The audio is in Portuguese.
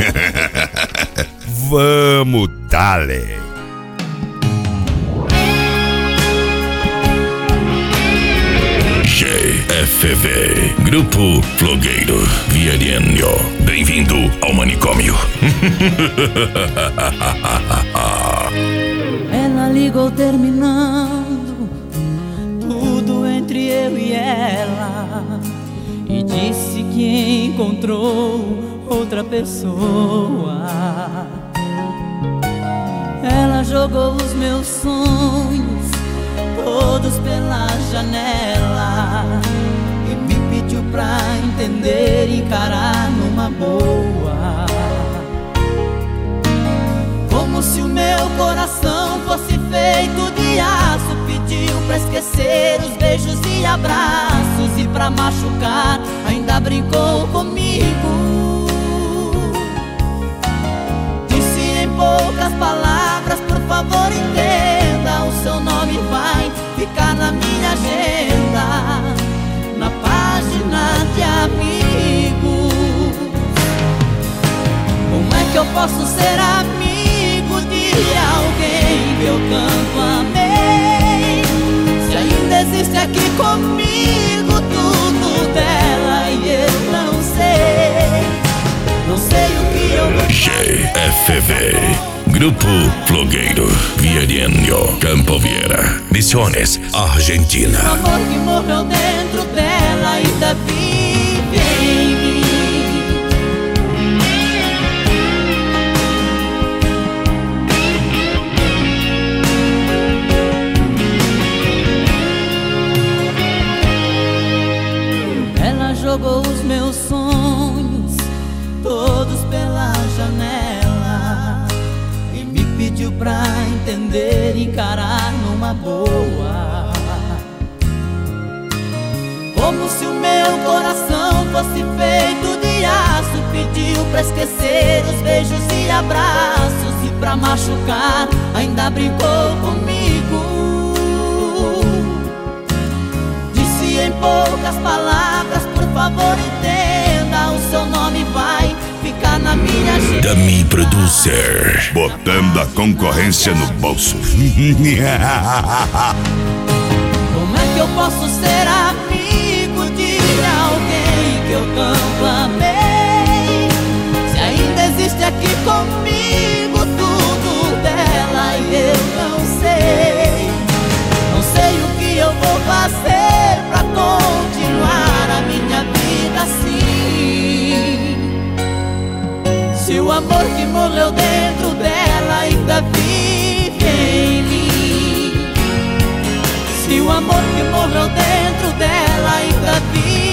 Vamos, dale! GFV, Grupo Flogueiro Viariano. Bem-vindo ao manicômio. Ela ligou terminando tudo entre eu e ela e disse que encontrou outra pessoa. Ela jogou os meus sonhos todos pela janela e me pediu pra entender e encarar numa boa. Como se o meu coração fosse feito de aço, pediu pra esquecer os beijos e abraços, e pra machucar ainda brincou comigo. Disse em poucas palavras: por favor entenda, o seu nome vai ficar na minha agenda, na página de amigos. Como é que eu posso ser amigo de alguém que eu tanto amei, se ainda existe aqui comigo tudo dela e eu não sei o que eu vou fazer. GFV, Grupo Flogueiro Viariano, Campo Vieira, Misiones, Argentina. O amor que morreu dentro dela ainda vive em mim. Ela jogou os meus sonhos todos pela janela e me pediu pra entender e encarar numa boa. Como se o meu coração fosse feito de aço, pediu pra esquecer os beijos e abraços, e pra machucar ainda brincou comigo. Disse em poucas palavras: por favor entenda, o seu nome vai ficar na minha agenda. Dami Producer, botando a concorrência no bolso. Como é que eu posso ser amigo de alguém que eu tanto amei, se ainda existe aqui comigo tudo dela e eu não sei? Não sei o que eu vou fazer pra continuar a minha vida assim, se o amor que morreu dentro dela ainda vive em mim. Se o amor que morreu dentro dela ainda vive